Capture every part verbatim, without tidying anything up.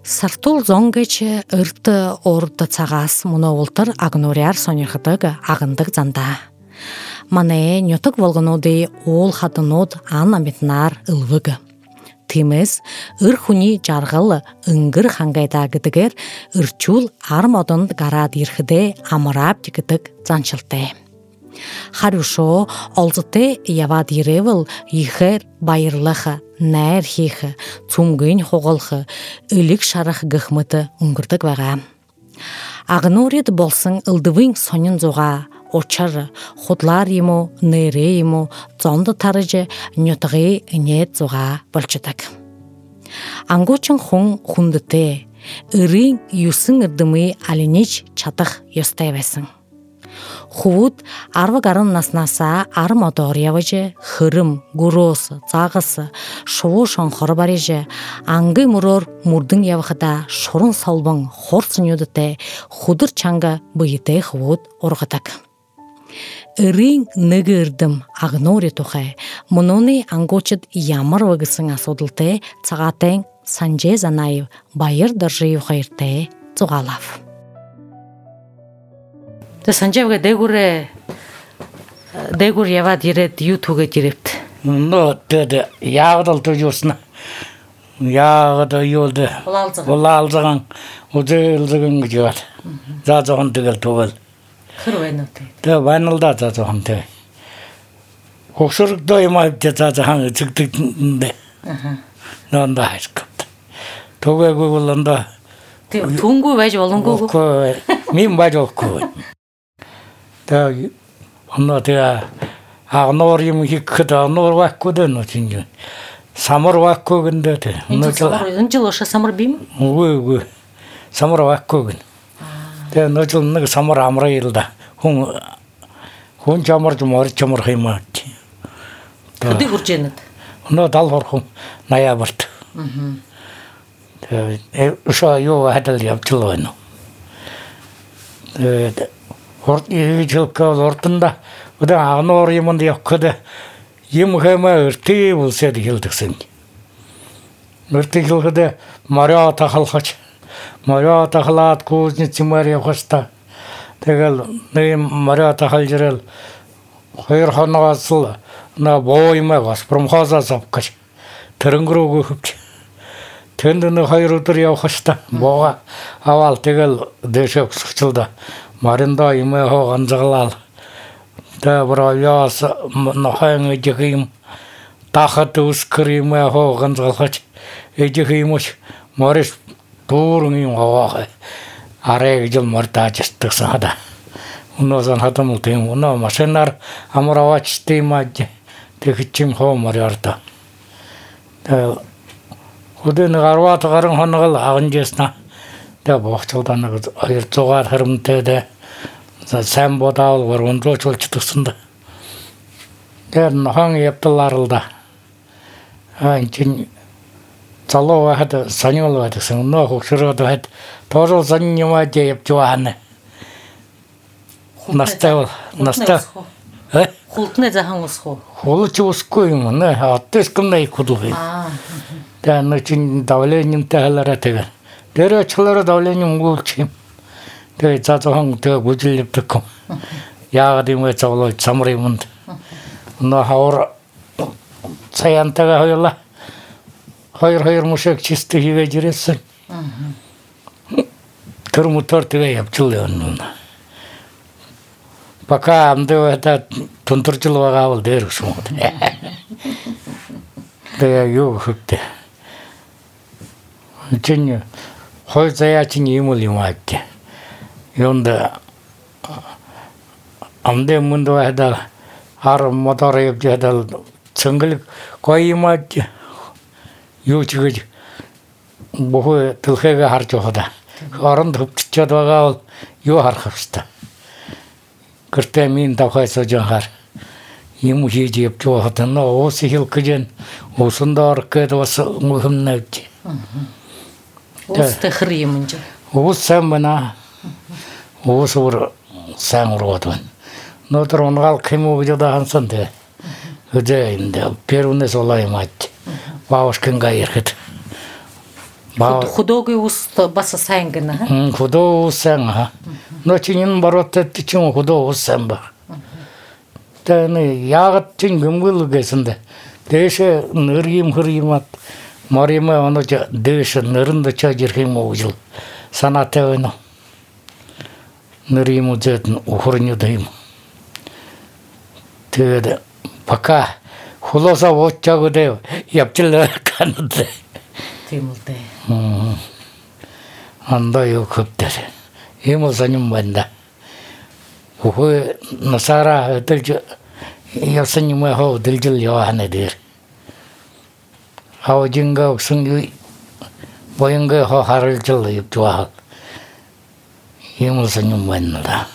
Сартул зонгече ырты орды цагас муновултыр агнуриар сонирхытыгы агындык занда. Мане нютык волгонуды ол хатынод ан амитнар ылвыгы. Тимес ыр хуни жаргылы ыңгыр хангайда гыдыгер ырчул армодын гарад ирхыде амырап дикытык занчылты. Харюшо олзыте явад иревыл ихер байырлыхы, нәр хихы, цумгын хоғылхы, үлік шарах гыхмыты ұңгырдық ваға. Ағынорет болсын ылдывың сонын зоға, очары, худлар ему, нейре ему, зонды тарыжы, нютығы нет зоға болчыдық. Ангочын хуң хундыте, ырың юсын ырдымы алинич чатық ёстайвесің. Хувуд арвы гарын наснаса ар мотор явыжы, хырым, гуросы, цагысы, шоу шонхоры барыжы, аңгы мурор мурдың явыхыда шорын салбың хорсын юдыте, худыр чаңга бұйыте хувуд орғытак. Ирин нигирдим агнори тухай. Мунони ангочит ямар вагысын асодылте цагатен Санжей Занаев байыр дыржы юхайрте цугалав. Те Санжевга дегуре дегур ява дирет ютуге дирет. Ну, те ягдал тужусна. Ягда юлды. Улалзаган узылзаган гжат. Зазаган тегел тугал. Хырвайнаты. Те вайналда зазаган те. Хоксурк дойма те зазаган чыктыкнде. Аха. Нанда хайскапты. Туге гуланда. Те тунгу вайж болунгу. Ко мин бажокку. Те онно те агнорим хиккда норваккуден очинju. Самарваккугенде те. 은질 оша самар бим? Ой, ой. Самарваккуген. Те ночыл нэг самар амра илда. Хун хун чамар чамар чамар хаймат. Куди гурженет? Но дал хорхум ноябрьт. Мм. Те уша ё хадал япчылойно. Те хорт ижилка ортында уда агнор юмд яккыды. Юм хэма өрти булсад хилдгсэн. Өрти хилгэдэ маря тахалхач. Маря тахлаад кузниц маря хаста. Тэгэл нэг маря тахалжрэл хоёр хоногоос л на бооймаа бас промхозоос авкаш. Тэрэнгрүүгөө хөвч. Тэнд нэг хоёр өдөр явах хаста. Боога аваал тэгэл дэшээ өсгчлда. Маринда имээ хоо ганзаглал. Та бравяас нохайн эжихим тахат ускрим хоо ганзгалхач эжихимш морис туурын хаваа арэг жил мартаачстсаада унозан хатамул тэм уно машинаар амравач тимаж тэгчим хоо морярта та худэн гарват гарын хоногол агнжэсна та бохцолдан нэг хоёр зугаар хэрэмтэй дэ сайн бодаал гөрөндөө чулчдагсанд. Тэр нахан япталаралда. Аа чин залуу хад саниул байдагсан. Нөө хөгшрөөд байд тоорол саньямаа япчуаана. Настаа настаа. Э? Хултны захан усху. Хулч усгүй юм нэ. Аттескэмнэ ikудув. Аа. Тэ начин давлениемтэй халаараа тэгээ. Тэр очлороо давлением өнгөлч юм. Тэгээ цаацхан тэгээ бүжийлэвдэг. Яагаад юм бэ цавлаа самар юмд. Но хавар цаянтага хоёла. Хоёр хоёр мушек чисто хийвэж ирсэн. Тэр мотор тэгээ явчихлаа юм. Пока амдээ это тунтуржил байгаа бол дээр өсмөд. Тэгээ юу хөтэ. Чин хой заяа чин юм уу юм аа. Yonda amde mundo ada har motor yabjadal цэнгэл гоимад юучгэж бохоо төлхөөгөө харж байхад оронд хөвччихэд байгаа бол юу харах хэвчтэй. Гэртээ минь давхайсоо жахаар юм хийж явж байхад нөө уус хил гэж уусандаар гээд бас мөхөмнэж. Уус тахыр юм жаа. Уус самна уусур сангурод. Нотор онгал кему где-то хансанте. Где инде первунес олаймат. Бабушкин гаерхет. Худоогийн ус бас сайн гэнэ. Худоо ус сайн аа. Но чиний бороттой чинь худоо ус сайн ба. Тэний яагаад чин гэмгэл гэсэндэ. Дэше нэргим хөргимат моримаа онож дэше нэрэнд чаж ирэх юм уу жил. Санаатай байна. Нэргим үзээд ухорню дэм. Тэгээд пока хулосаа уучаагүй дэ явчлаа канадэ. Тийм үү дээ. Мм. Андаа юу хөптэр. Ийм сонирм байна. Хөө насара өдөлж явсан юм аа өдөлжл яваана дээр. Хавжинга өгсөн боёнга хоо харалжл явдгаа. Ийм сонирм байна.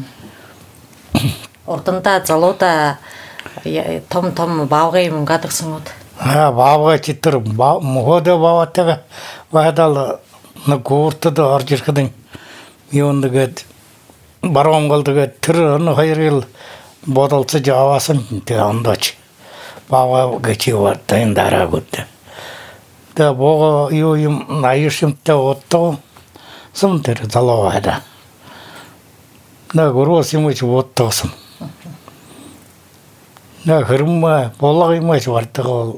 Урдандаа залуудаа том том баавгын юм гадагсан уу? Аа баавга читэр мохоодо баавтайгаа вадал нагууртад орж ирэхэд юундэгэд баруунгалдэгэд тэр өн хоёр ил бодолцож аваасан тэг ондооч баавга гэчи вартайн дараагууд. Тэ боо юу юм аюушимтай отто сум тэр залуу хада. На гурвас юм чи оттосон. На хөрмө болго юм чи вартаа.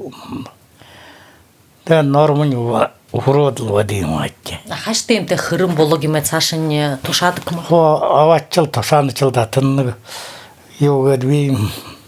Тэ нормын ухроод л вади юм аач. Хаштай юмтай хөрөн болго юм цааш нь тушаадаг юм. Хоо аваачл тушаанчл датан нэг юу гэд би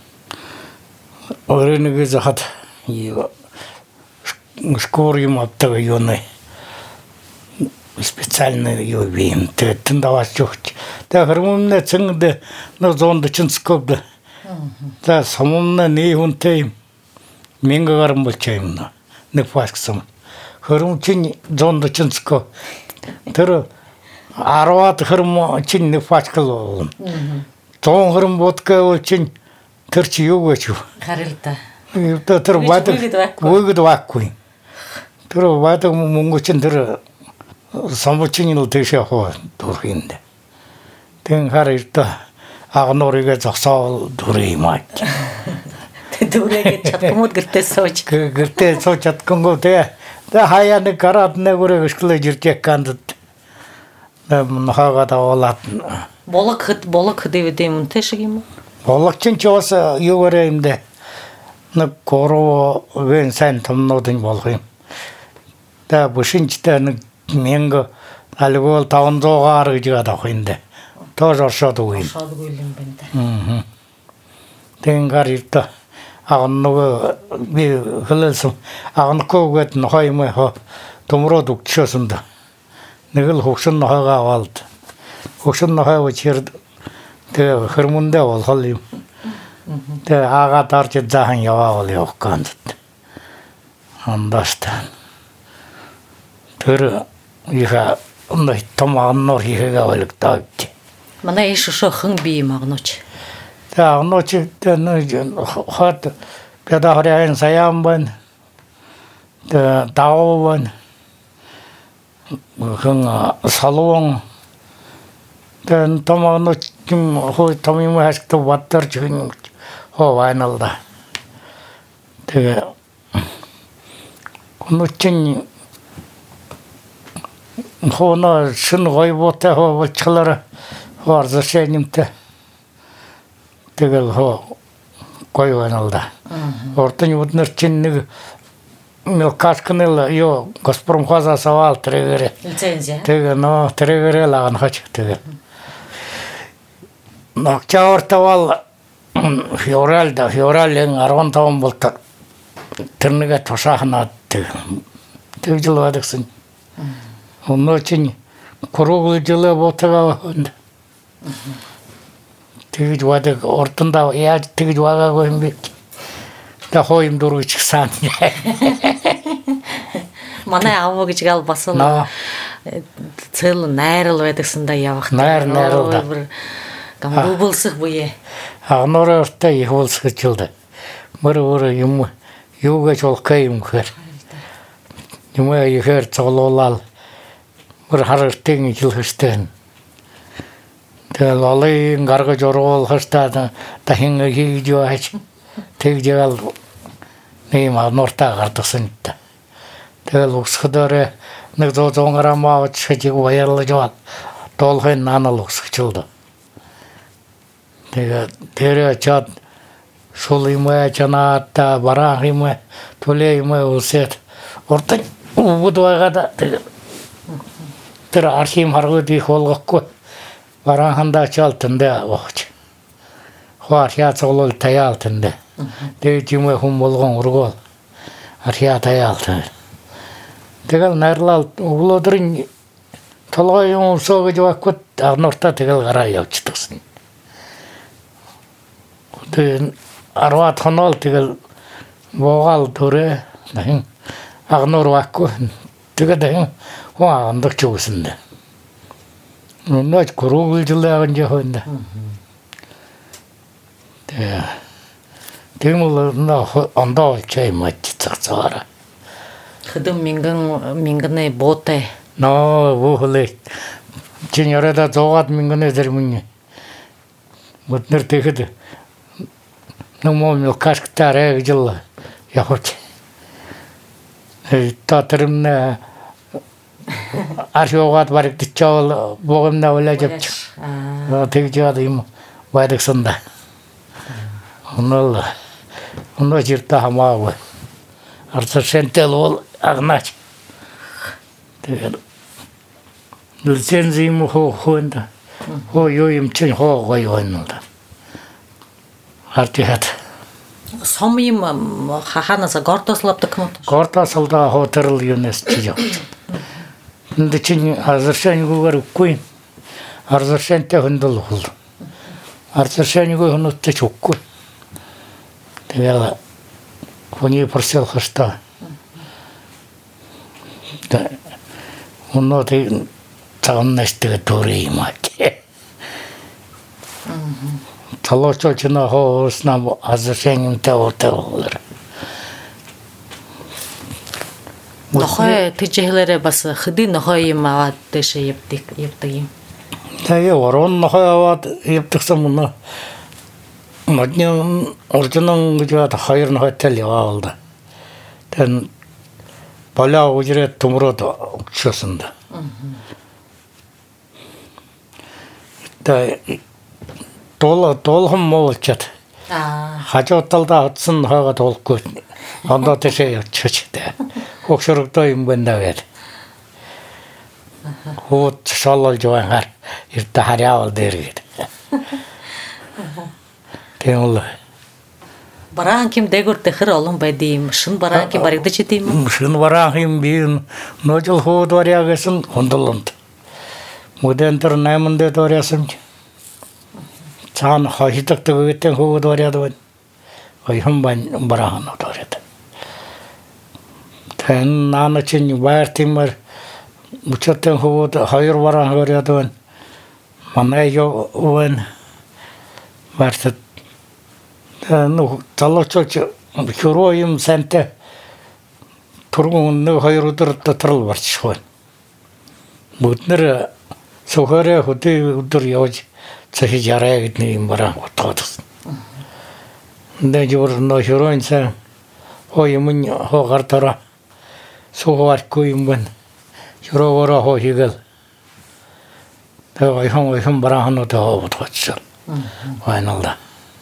орэнэг захад юу скор юм оттог юу нэ. Специальный юу вин тэнд даваач өгч. Тэ хөрмөмнө цэнгдэ нөө зонд чинскоб. Тэ самумна nee хүнтэй мингаар болчихюм нэ. Нэг фасксам. Хөрмөм чин зонд чинско. Тэр арваад хөрмө чин нэг фаскл. Зон хөрмө бодка бол чин тэр чи юу гэж юу? Харилта. Тэр тэр бадаг үгэд ваахгүй. Тэр бадаг мөнгө чин тэр самбучинил дэше хоо дурхинд. Тэн харилта агнорыг зогсоол дүриймаа. Дүрэгээ чадгмууд гэртээ сууж. Гэртээ сууж чадггүй тэ. Тэ хаяа нэг гараад нэг үрэг өшглөө жирчэк кандд. Нэм хаагаад аваад болог хэд болог хэдэвд юм үнтэй шиг юм уу? Болог чинь ч бас юу гэрэ юм дэ. Нэг короо вэн сан томнодын болох юм. Тэ бушинчтэй нэг мянга алгол тавандуугаар гэж гадах юм дэ. Тож оршоод үгүй. Оршоод үгүй юм байна да. Аа. Тэнгар иртэ агныг би хэлсэн агнкогод нохоймоо хо томроод өгчөөсөнд нэг л хөгшин нохойгаа аваад хөгшин нохой чир тэг хөрмөндөө болхол юм. Тэг ага дарж заахан яваавал явах ганц. Андааста. Тэр иха онной том аннор хийгээ байлгтаа. Манай иш шохон би магнууч. Та онноч тэн хат пядахрян саямбан тэ таован хэн салуун тэн томоноч ким хой томим хашто ваттарч хэн хо вайналда. Тэгээ онночин хона шин гойбота хо болчлаа разрешениемтэй тэгэл хоо гой вайналда. Ортын өднөр чин нэг мелкашкнел ё Газпромхоза савал трегере. Лицензия. Тэгээ но трегере лаган хач тэгээ. Нокчаортавал февралда феврален арван таван болтой. Тэрнэгэ тушаахнаад тэг жил бадагсан. Онно чин курууглжлаа ботага. Тэгж вадаг ортондоо яаж тэгж вагаагүй юм бэ? Та хойм дурууч гсан. Манай аав гэж гал басна. Цэл найрал байдагсандаа явах. Найр найрал. Гамбуулсах буе. Агнорортой их болсгож чилдэ. Мөр өөр юм юу гэж болох юм хэр. Юм яхэр цоглуулал. Мөр харалтын хэлхэштэй. Тэгэл олын гаргаж оруулахтаа дахин хийж яваач. Тэгжэл нэм нуртаа гардсан та. Тэгэл өсгөдөр нэг зоо зонграмаа чиж баярлаж бат толгын нанал усчилды. Тэгээ тэр чад шулимаа чанаата барахима төлеймэ усет ортой будвагада тэр архим харгуудыг холгохгүй бараханда чалтандаа вооч. Хвархиа цолол таяалтандаа. Тэгээд юм хүм болгон ургол архиа таяалтаа. Тэгэл найрлал өвлөдрийн толгой юм согож вакут арнорта тэгэл гараа явчихдагсан. Тэгээд арват хонол тэгэл воогал төрөө дахин агнор вакку тэгээд дахин хоо андагч үсэндэ. Нууч гөрөглжлээ гэнэ хөнда. Тэ. Тэгмэл на ондоо чай мат цацаараа. Хэдэн мянган мянганы буутай. Ноо вөхлээ. Чин ярада зоогаад мянганы зэрмэн. Мөтнөр тэгэхэд нөмөө кашктараа гэж явууч. Э татрэмнэ архиогад баригдчихвал богомна улаж авч. Аа тэгж яад юм байдагсанда. Онол оноо жирта хамаагүй. Арцашентел бол агнаач. Тэгээд нүрсэнзим хоо хонда. Хоо юу юм чин хоо гой онолда. Хартиhat. Сом юм хаханаса гордославдаг юм уу? Гордославда хотел юнес чиж. Энд чин азершаньгүйгээр үгүй. Арзершантай хөндөл хол. Арзершаньгүй хөнөттэй ч үгүй. Тэгээд хүний просил хашта. Та оноо тэг цааннаштай төрий маа. Талочочна хоосна азершаньтай отоолэр. Нохой тэжээлэрэ бас хэдийн нохой юм аваад дэшээ явдаг явдаг юм. Тэгээ орон нохой аваад явдагсан мөн. Моднын ордонон гэж хоёр нохойтой яваалда. Тэн балаа үжрээ төмрөд өгчөөсөнд. Тэ дол долхон моолчат. Аа. Хажууталда утсан хойгоо туулахгүй. Ондоо тэшээ явчихч тэ. Хөгшөрөгдөө юм байна гэдэг. Хот шалал жаагаар иртэ харяавал дээр гэдэг. Тэол бараан ким дэгүр тэхэр олон байдим шин бараан ким баригдаж идэм. Шин бараан юм би ножил хоод варягасан хондолонд. Модентер найманд дөрясам. Цаан хахитагт өгөтэн хоод варяад. Ой хам бан бараан дөряд. Тэн наначин вартимэр мучтэн хоод хоёр бараан варяад. Манай ёо вэн вартат ну талочч хөрөөм санта тургун нэг хоёр өдөр дотрол барчихгүй. Бүднэр сөхөрөө хөдөө өдөр явж цахиж яраа гэдний юм бараа утгаад. Нэ жор нөө хөрөөн сан хоо юм хоо гартара сөхөөргүй юм бэн. Хөрөөрөө хоо хийгэл. Тэгээ хам хам бараа ханаа утгаачаа. Вайналда.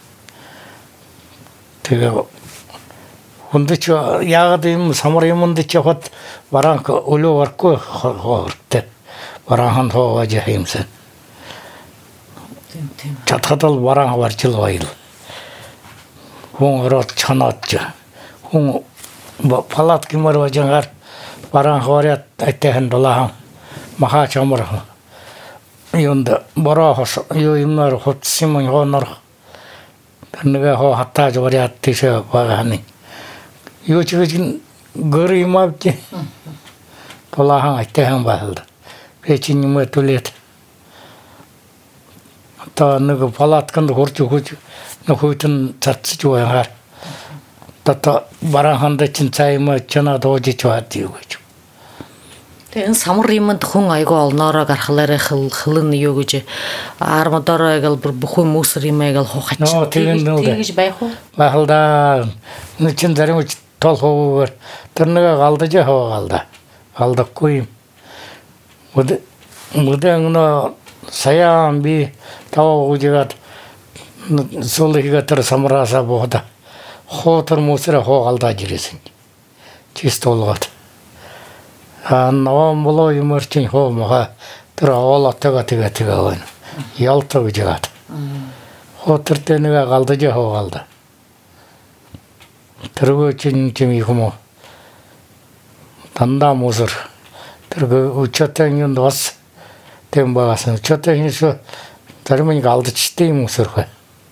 Тэгээ хүндч яагаад юм самар юмд ч хот бараан өлөө орхгүй хоорт. Бараан хоож хиймсэн. Тийм тийм. Чатхадал бараан варчил байл. Хүн орот чанаач. Хүн палат кимэр важангаар бараан хоорят айтэн долаа маха чамар. Юнд борохос юу юмнаар хотсимын хонор нэг хоо хатааж вариат тийш баганы юу ч гэж гөриймавч толахан айтэн байл печин юм төлөт та нэг палатканд хурж өгч нөхөтөн цацж байгаар тата бараханд чин цайма чана доожиж бат юу гэж. Тэгээ энэ самар юмд хүн айгу олноороо гарахлаараа хэл хэлэн юу гэж армадороо гэл бүх хүмүүсэр юмээ гэл хухач. Тэгэж байх уу? Бахалда нэг чин зарим тол ховоор тэр нэг галдаж хаваалда. Галдахгүй юм. 무대 무대는 사양 비 타고 오지가 솔리가 들 삼라사 보다 호터 무스라 호갈다 지르신 чистолгот а но моло юморчин хо мага тэр оолотойгоо тэгээ тэгээ байна ялта гэж яагаад хотер тэнэга галдаж хоогалда тэргөө чин чим юм дандаа мусор тэргөө учатын юм бас тэм багасан учатын хийш тэрмэн галдачтай мусор хэ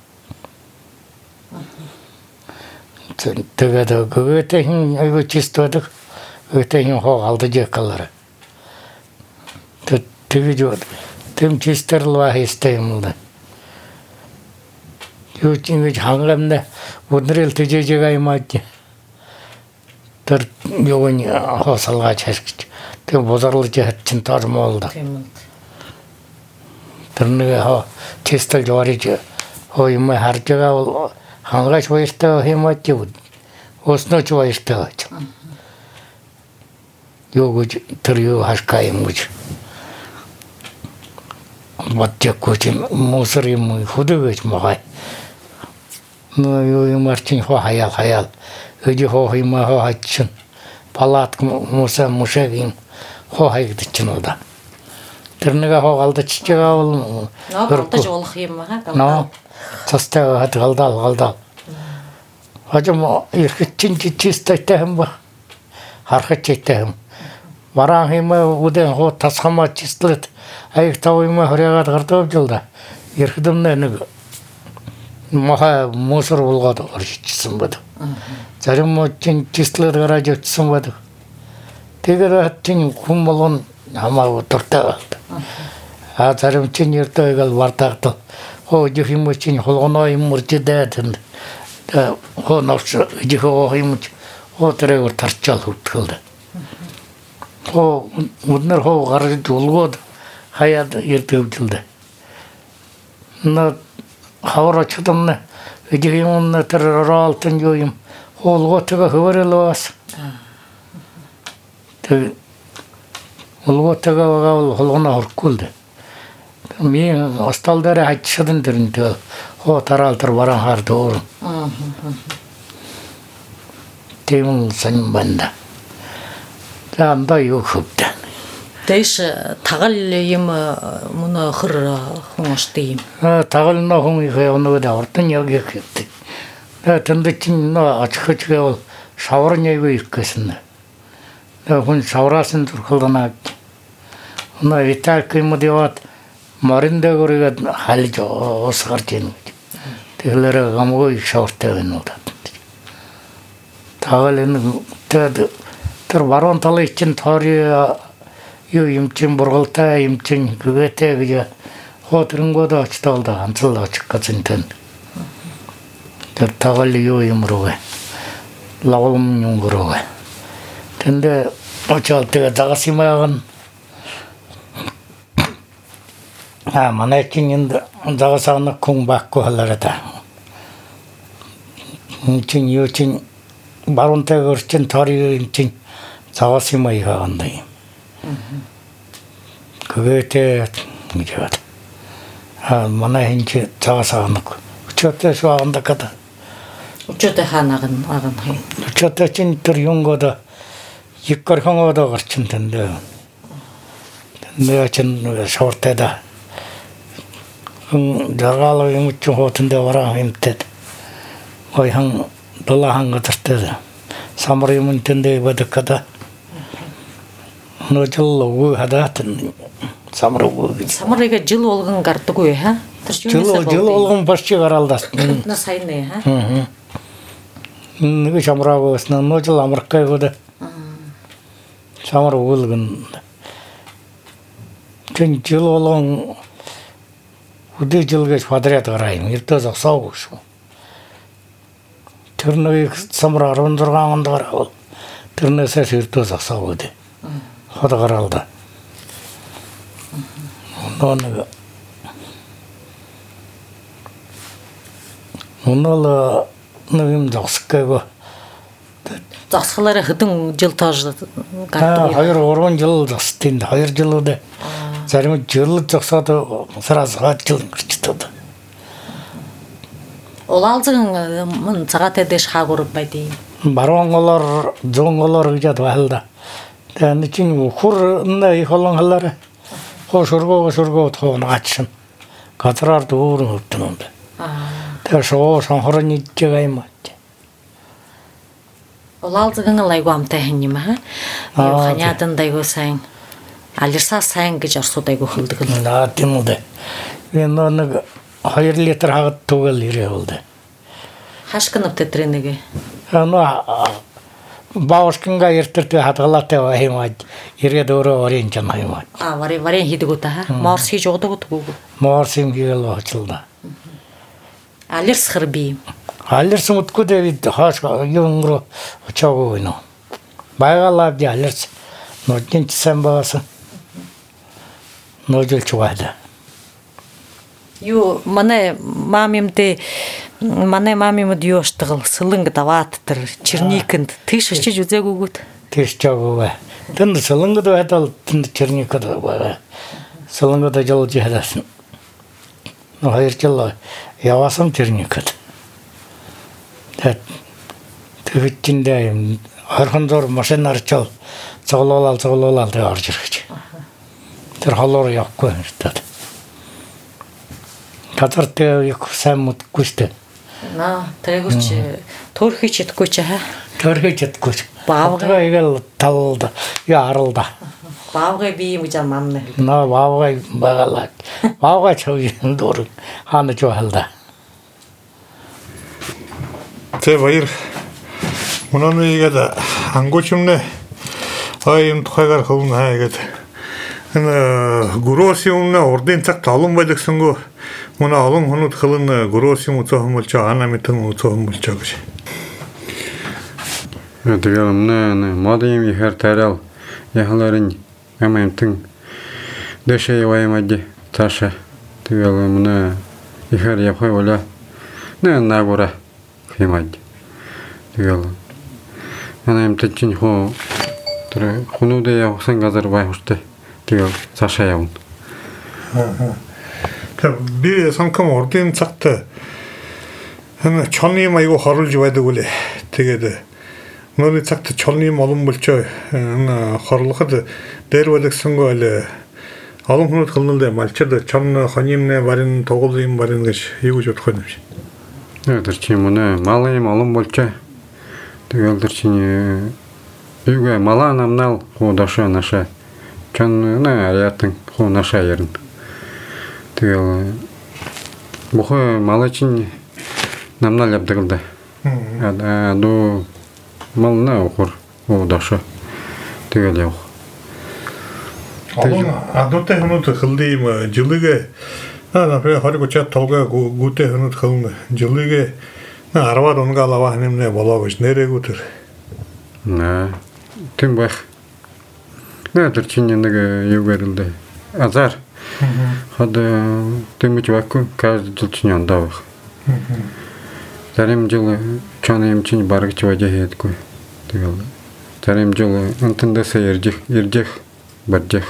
тэгээд гөтэй хин айгуу чистбайдаг гөтэй хин хоо алдаж якалар тэгээд тэм чистэрлва хийстэй юм да юу ч ингэж хангамна өдрөл тэжээжэга юмаач тэр юуны хосалгаач хэсгэж тэм бозорлож хатчин тормолда тэр нэг хоо чистэл жориж хоо юм харж байгаа бол хангаж баяртай хэмэт юу оснооч баяртай гэж юу гэж тэр юу хашкай юм гэж матчакуч мусор юм хөдөөгч магай ну юу юм арчин хоо хаяал хаяал өдөө хоо юм хоо хатчин палат муса мушагин хоо хайгдчихно да тэр нэг хоо галдаж байгаа бол галдаж болох юм аа галдаа цастай хад галдал галдал хажим ирхчин чистэй юм ба хархачтай юм маран хэмээ үдэн хоо тасхамаа чистлэт аяг тав юм хөрягаад гардав жылда ирхэдэмнэ нэг маха мусор болгоод орчихсан бод зарим чин чистлэр гараж очсон бод тэгэр чин хүм болгон хамаа дуртай а зарим чин яртайгал вартагт хоо жихим чин холгоно юм муржидээд хоо навч жихоо юм хоо тэрэг тарчаал хүртэл хоо моднер хоо гараж улгоод хаяад ирдэгдэлдэ на хаврачдамна жихимун тэр роалтын юм холготога хөвөрөлөөс тэг холготога гал холгоно хоркулдэ мен осталдары хачшадын дэрнтэй хоо тараалтар баран хардоор тэм сан банда таамда юу хөбдэ Тэш тагал юм мөн хөр хүмүүстэй юм. А тагал нөө хүн их өнөөдөр ордон яг их гэдэг. Тэнд чинь нөө очихж гэвэл шавар нэйгөө их гэсэн. Нөө хүн шавраасан зүрхэлнаа. Нөө витак юм дэват маринда гөрөд халж ус гарч ийн. Тэгэлэр гамгүй их шавартай байна уу. Тагал энэ тэр баруун талын чинь тори юу юм чин бургалтай юм чин гүгээтэй гэж хотрнгод очтол да анцал очих гэсэн тэн тэр тагал юу юм руу лавлм юм руу тэндэ очол тэгээ загасимаяган а манай чин энд загасаана хүн бакку халарата чин юу чин баруунтай гөрчин тори юм чин загасимаягаанда юм 그게 이제 아 만나 인지 자가서 놓고 저때 좋아한다 카다 저때 하나는 아간 해 저때 진짜 용거다 이걸 형어도 거친 텐데 내가 전 쇼트다 음 자갈로 좀 호튼데 와라 힘때 거의 한 돌아 한 것들 때 사무리문 텐데 버득하다 노절로 하다튼 самруу самрыга жыл болгон гардыггүй ха жыл жыл болгон башчы гаралда на сайны ха нэг самруу өснө ножил амракай года самруу болгон тэн жыл болгон үдэ жилгэж подряд гараим эртөө зогсоогүй шүү тэр нэг самруу арван зургаан онд гарав тэрнээсээ эртөө зогсоогүй дээ хот гаралда ноног нонол нэгэн зогсгайго засхалары хыдың жыл тажы гарту. Hayır он жыл застынды. Hayır жылды. Зарим жылы застады сразу жыл кырчытады. Ол алзың мын сагат эдеш ха көрүп байды. Бароңолор, жоңолор жат валда. Тәне чин хур ндай холонгалары. Хошурго хошурго тоны ачсын. Катрар дуурун өттүнүндө. Тэшо шонхорони жагайма. Ол алзың лайгам тахнима ха. Ханятын дайго сайн. Алирса сайн гэж орсудай гөхөлдөг л. Наа тимүдэ. Мен нэг хоёр литр хагад тугал ирээ болду. Хашкынып тетренеге. Ана баушкинга эртэртэ хадгалаатай баймаад ирээд өөрөө орин чамаймаад. А вари вари хийдэгүү та. Морс хийж угадаг утггүй. Морс юм хийгээл очилда. Алирс хэрби. Алирс утггүй дэвид хааш юнгро очоогүй нөө. Байгалаа би алирс нодин сан баасан. Нодил чугада. Ю мане мамимдэ мане мамимд ёштгыл сылынг давааттыр черникэнд тийш очиж үзээгүүгүйт. Тийш чагууга. Тэнд сылынгд байтал тэнд черникэд байгаа. Сылынгд жол жихэсэн. Но хоёр жил яваасан черникэд. Тэт тэвчиндээ юм орхон зур машинаар чал цоглоолал цоглоолал тэ орж ирэх. Тэр холоор явахгүй юм шүү дээ. Катартэй их сайн мутгүйтэй. На, тэрэгч төрхий чадахгүй ч хаа. Төрхий чадахгүй. Баавга игэл талда. Я аралда. Баавга би юм гэж мамна. На баавга багалаа. Баавга чөгийн дөрөв хаана жоохалда. Тэ баяр. Мунаны игээд ангуучмнэ айм тухайгаар хөвн хаа игээд эн гуросиумна ордын цаг талан байдагсангүй муна олон хонууд хылын гуросиум уцаахан болж ана мэтэн уцаахан болж гэж. Тэгээд өмнө модим ихэр тарал яхаларын амаймтэн дэшээ яваймади таша тэгээд өмнө ихэр явхай бола нэ нагура химади тэгээд амаймтэн чин хоо тэр хонуудаа явсан газар байхтай тэгээд цаашаа явна. Би санкам ордын цагт эн чоны майгу хорлж байдаг үлээ. Тэгээд нөөний цагт чоны олон болчоо эн хорлоход дээр байлгсангүй л олон хүмүүс хөлнөлдөө малчад чон хоньимнэ барин тоглол юм барин гэж юу гэж бодох юм шиг. Тэр чинь мөн мал юм олон болчоо. Тэгээд тэр чинь юугаа мала намнал хуу дашаа наша чон нэ аятан хуу наша ярн. Тэгээд бохоо малачин намнал явдаг. Аа ду мална охор хуу даша. Тэгээд яв. Олон адуутай хүмүүс хөлдийм жилигэ аа например хориг чат толгой гүтэй хүмүүс хөлн жилигэ арваад унгаалава нэмнэ болоо гэж нэрэгүү тэр. Нэ тийм байх. Нэ тэр чинь нэг юу гэрэлдэ. Азар. Хад тэмж ваку каждый жил чинь андаа байх. Зарим жил чоны юм чинь барагч вajah хийдэггүй. Тэгэл зарим жил энтэндээс иржих иржих бажих.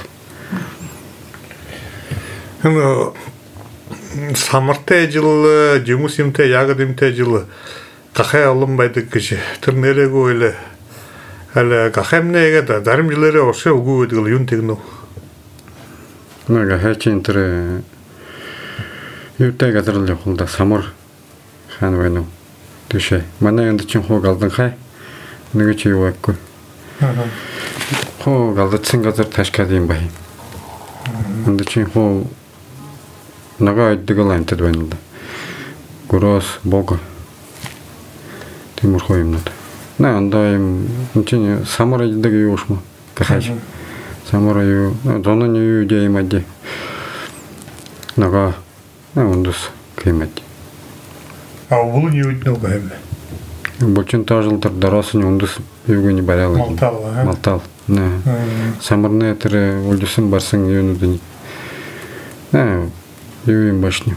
эн самартай жил жимус юмтай ягд юмтай жил гахай олон байдаг гэж тэр нэрэгүү илээ. Аль гахаймнээгээд зарим жилээрээ уршаа үгүй гэдэг л юм тэгнэ. Нэг хайчин тэр юутай газар л явах да самар хаан байна уу. Тэшээ манай энд чинь хуу галдан хай нэг чи юу байхгүй. Аа. Хуу галдсан газар ташкад юм бай. Энд чинь хуу нага идэгэл амтад байна да. Гурос бог. Тимур хоо юм надад. Нэ андаа юм чинь самар идэг юу шмо гахаж. Самар юу зонон юу дэймади. Нага ондос кемэд. А улын юу иднэ гэв. Бочин тажлтар дарасын ондос юуг не барял. Малтал. Малтал. Нэ. Самарны тэр улсын барсан юунууд. Нэ юу юм башни.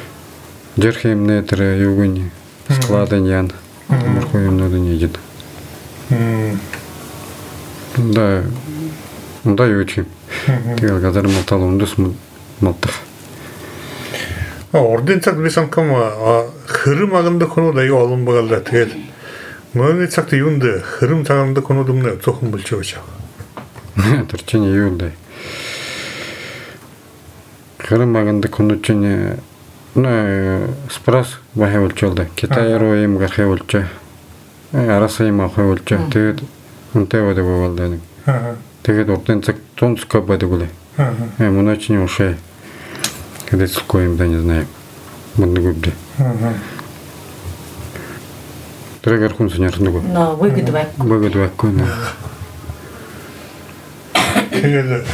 Дэрхэмнэ тэр юуг не складан ян. Мөрхөө юмнууд не идэ. Да, да, и очень. Тэгэл газар мотал ундус мотах. Орден цаг бисан кам хырым агында конуда ио алын багалда тэгэл. Мөний цагт юунда хырым цагында конудумны цохон булчууча. Төрчини юунда. Хырым агында конучини на спрос бахавулчулда. Китайро им гархавулча. Арасай махавулча. Тэгэд унтеваде бовалда. Тэгээд орден цаг тонцка бадагуле. Э муначни ушай. Когда скоим, да не знаю. Модно губли. Трегер хун сенер нуго. На выгодвак. Выгодвак куна. Тэгээд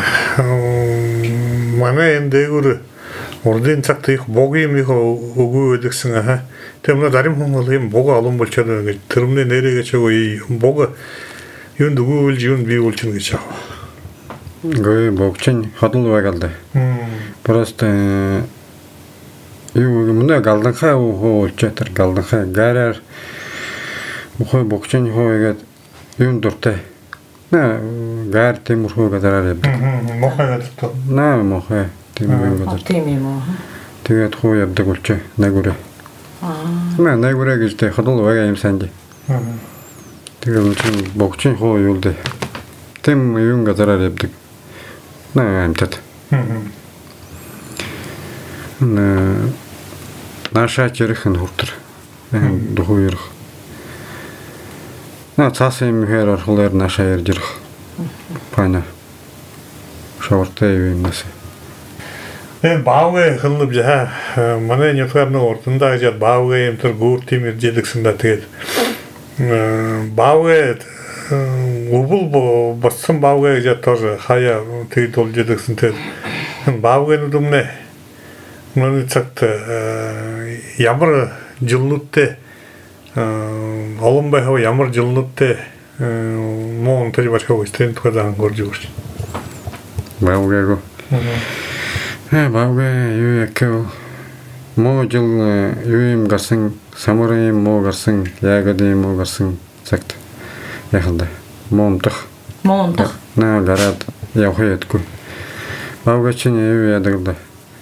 манай энэ дээгүр орден цагт их богийн их өгөө гэдгсэн аа. Тэр мөн дарим хүн бол юм бог олон болчиход ингэж тэрмний нэрээ гэж өгөө бог юунд өгөөл юунд бий болчихно гэж аа. Гүй богчин ходол байгалда. Просто юу мөнэ галданхаа хоолчтар галданхаа гараар мохой богчин хоогээд юм дуртай. На гар темөрхөө гадараа явдаг. Мохой гадартай. На мохой темөр гадартай. Тийм юм уу? Тэгээд хоо явдаг болчих нагүрэ. Аа. Мэ нагүрэ гэж тэ ходол байгаа юм санди. Аа. Тэгээд богчин хоо юулдэ. Тэм юм гадараа явдаг. На амтад. На наша черхэн хуртар. Духуйрх. На цаасым хэр архлаар наша яржирх. Пана. Шавартай юм нэс. Эн баавэ хылып жаа. Манай нёфарны ордонда жаа баавэ юм тэр гүр тим иржэлгсэндэ тэгээд баавэ убул боссон баавэ жаа тоже хаяа тэгээд олжэлгсэн тэгээд баавэ нүдүмнэ мөн цагт ямар жилнүттэй олон байхав ямар жилнүттэй мөн тэр башгаа үстэнд тухайдан горж өгч. Баавэго. Э баавэ юу яке моо жил юуим гарсан самурай моо гарсан ягоды моо гарсан цагт яханда моомтох Моомтох. На гараад явхаядгүй. Баавэ чинь юу ядагда.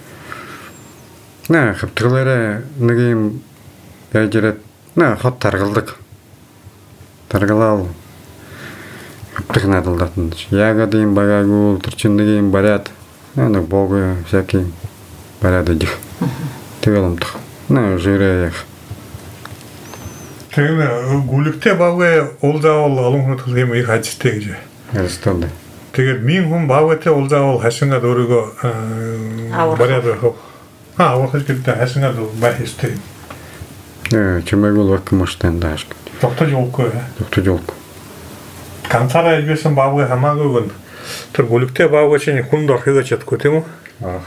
На хавтгалаараа нэг юм яжраад на хот таргалдаг. Таргалаа. Хавтгах надалдаад нь ягод юм багаагүй тэр чинь нэг юм бариад нэг бог всякий бариад идэх. Тэгэл амтах. На жирээ яг. Тэгээд гүлэгтэй баавэ улдаавал олон хүн төлөх юм их ажигтэй гэж. Ястанд. Тэгээд мин хүн баавэтэй улдаавал хашингаад өөрийгөө бариад байх. Аа, авахж гэдэг хашингаад байх ёстой. Э, чимээгүүл вак маштай дааш. Тогтож явахгүй. Тогтож явахгүй. Ганцаараа илгээсэн баавгай хамаагүй гэн. Тэр гүлэгтэй баавгай чинь хүнд орхиож чадахгүй тийм үү? Аа.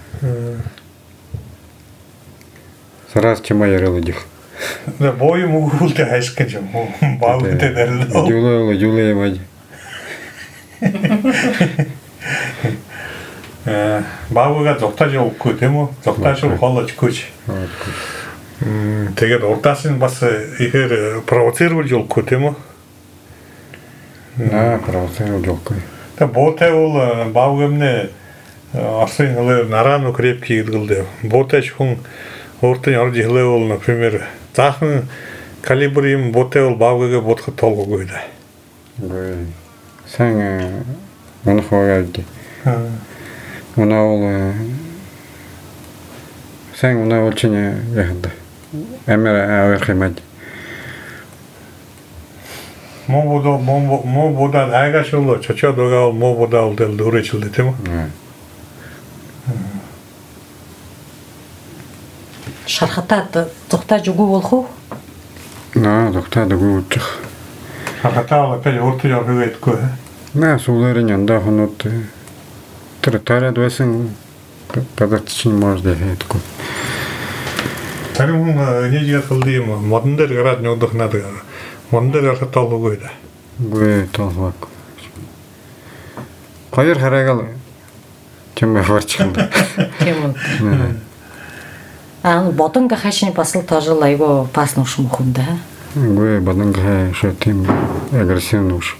Сарас чимээ ярил идэх. Да бой мөгүүлдэ хайших гэж юм. Баавгайтэй дарлаа. Юулаа юулаа мaj. Э, баавгайгаа зогтож явахгүй тийм үү? Зогтаашгүй хоолойчгүй. Тэгээд урдаас нь бас ихээр провоцировж явахгүй тийм үү? Аа, провоцировж явахгүй. Тэгээд буутай бол баавгаймны Орсын хэлээр нараан крепкий гэдэг. Буутай хүн өөртөө орж хэлээвэл например заахан калибрын буутай бол баавгайгаа бодоход толгойгүй да. Гүй. Сан унах байгаад. Аа. Унаул сан унаул чинь яхад. Амера авах юм. Моо бодо моо моо бодо агашуло чочодогоо моо бодо дэл дөрөчлээ тийм үү? Шархатаад зугтааж үгүй болох уу? Наа, зугтаад үгүй үчих. Шархатаа пэл өөртөө явагдаггүй. Наа, сууларын янда хоноод тэр тараад байсан гадаад чинь морд хийдэггүй. Тарим нэжигээ хэлдэг юм модон дээр гараад нёдох надад модон дээр гарах толгойгүй да. Гүй толгойг. Хоёр хараагаал чимээ харчихсан. Тийм үү. Аа бодонга хашийн бас л тоожл айгу пас нушмох юм да. gue badanga шатим агрессивный уж.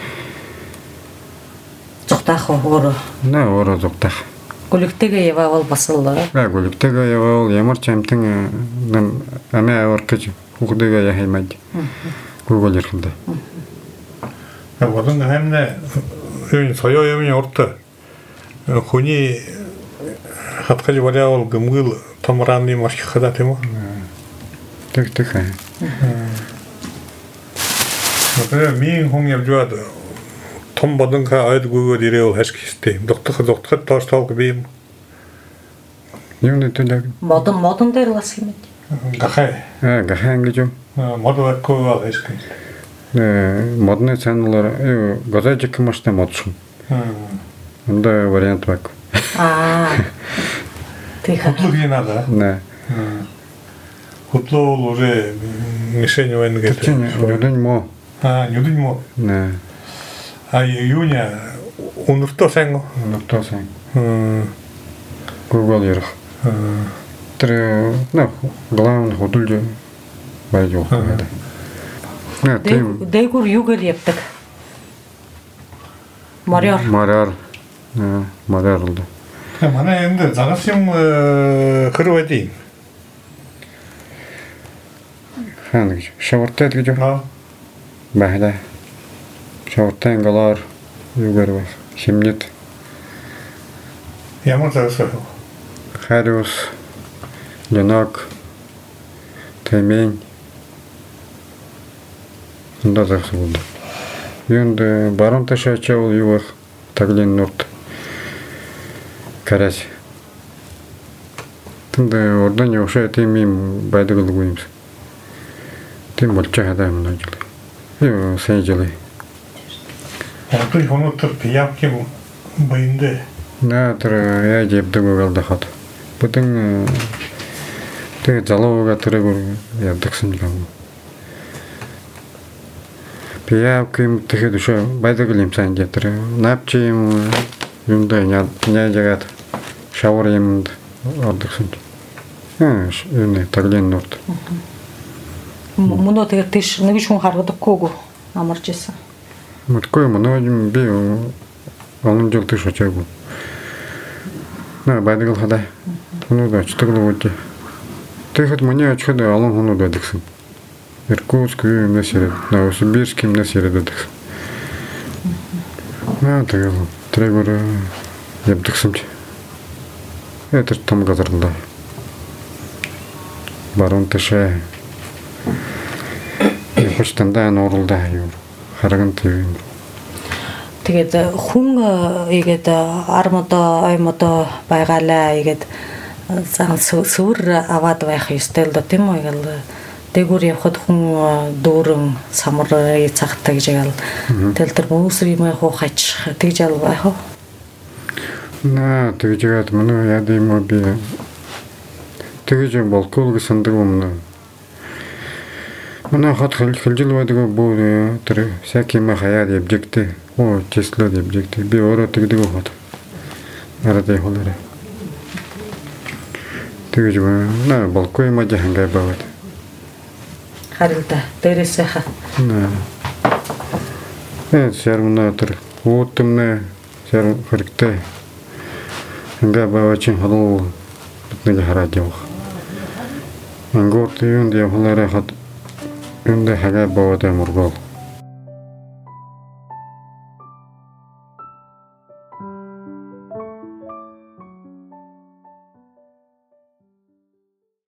Жоқтақ оры. На ора жоқтақ. Көліктегі ева ол басылды. А көліктегі ева ол ямар чамтың нам аме аваркач ухдыга яхаймад. Google ерхинде. Badanga hemne ön soyo yemin orta. Хуни хатқали валя ол гымгыл тамранный марки хада тему. Так так. Например, мин хоньяр жуад том бадынга айд гугу диреол хашкисте. Доктор доктор таш талк бим. Юны төлөг. Модын модын дерлас химет. Гахай. А гахай ангижо. Модва коал хашки. Э модны чаналар газажик машта модшун. Онда вариант бак. А. Тиха. Хутлук не надо. Да. Хутлу уже мишень военный. Юдын мо. А, юдын мо. Да. А июня унурто сенго. Унурто сенго. Google ерх. Тре, ну, главный худульжо байжо. Да, тем. Дейгур югел ептік. Маряр. Маряр. Да, маряр oldu. Мана енді загасым кырвати. Ханг, шавартат гижо. А. Бахда. Шавартан галар югарва. Химнет. Ямар загасым. Хариус. Ленок. Таймень. Онда загасым oldu. Енді барон ташачау ювах таглин нурт. Карась. Тында ордан яуша тимим байдыгыл гуймс. Тим болча хада мынажылы. Йо сайжылы. Онтой хонуттыр пиявки байынды. На тра я жебді көгалды хат. Бұтың ты заловға тыры гөр яддықсын жігам. Пиявки тихе душа байдыгыл имсан жетірі. Напчиым юнда не жагат. Шауыр емінді ордықсын. Юнда таглин нұрт. Мұны тегер теш нәгішін қарғыдық көгу амарчысы. Мұткой мұны би олын жыл тыш очагу. На байдыгыл хада. Мұны да чытығылы өтті. Тыхыт мұне очкады алын мұны да дықсын. Иркутск үйім нәсері, Новосибирскім нәсері да дықсын. На тағылы. Трегоры ебдіксімді. Әтір там қазырылды. Барон тыша. Почтандан орылды. Харагын түйім. Тегеді хуң егеді армыды, аймыды байғала егеді сывыр авады байқы үстелді тем ойғалы. Дегур ехот хуң дурың самыры цақтаг жегал. Телтер мұсыр емай хоқач. Тег жал байқы? На, тег жегат мұны яды емо би. Тег жел балколғы сандығы мұны. Мұна хат хылжыл бадығы бұл түрі всякий махая деп жекті. О, чесло деп жекті. Би ора тегді ғот. Арадай холары. Тег жел на балкой ема жахангай бағады. Харилда, дәресеха. Да. Evet, şermuna otur. Oğuttum ne? Şerm kırıkta. Nga bavaçın halı bitneli haracı yok. Nga orta yön diye halara hat. Yönde haga bavada murgal.